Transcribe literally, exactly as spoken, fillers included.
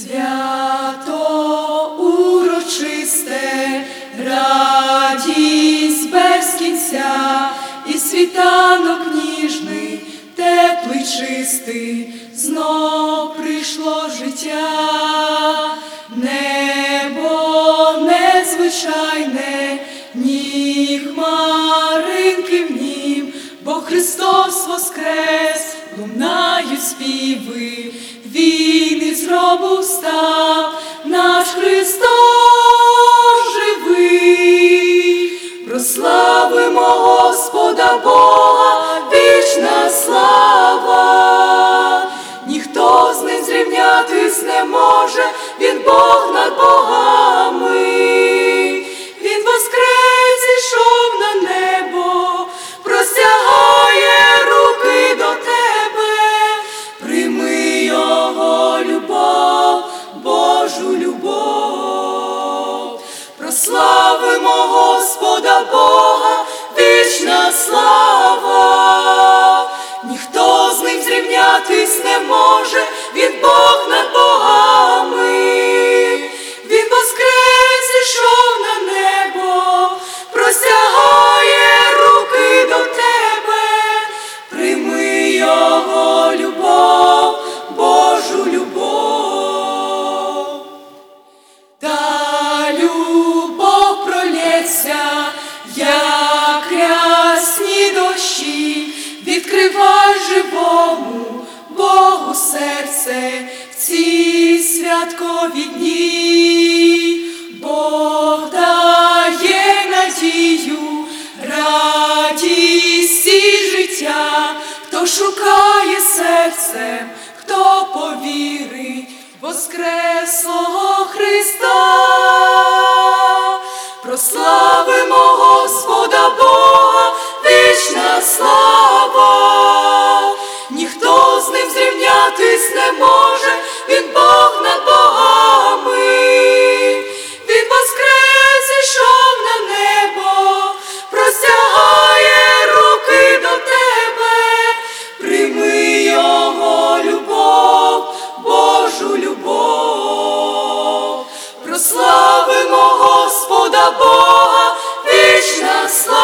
Свято урочисте, радість без кінця, і світанок ніжний, теплий, чистий, знов прийшло життя. Небо незвичайне, ні хмаринки в нім, бо Христос воскрес, лунають співи, Він із гробу встав, наш Христос живий. Прославимо Господа Бога, вічна слава. Ніхто з ним зрівнятись не може, Він Бог над богами. Він воскрес, зійшов на небо, простягає руки до тебе. Прийми Його любов, Божу любов. Прославимо Господа Бога, вічна слава. Ніхто з ним зрівнятись не може, Він Бог над богами. Він воскрес, зійшов на небо, простягає руки до тебе. Прийми Його любов, Божу любов. Та любов пролється, як рясні дощі, відкривай живому Богу серце в ці святкові дні. Бог дає надію, радість і життя, хто шукає серцем, хто повірить в воскреслого Христа. Прославимо Господа Бога, вічна слава. Ніхто з ним зрівнятись не може, Він Бог над богами. Він воскрес, зійшов на небо, простягає руки до тебе. Прийми Його любов, Божу любов. Прославимо Господа Бога, вічна слава.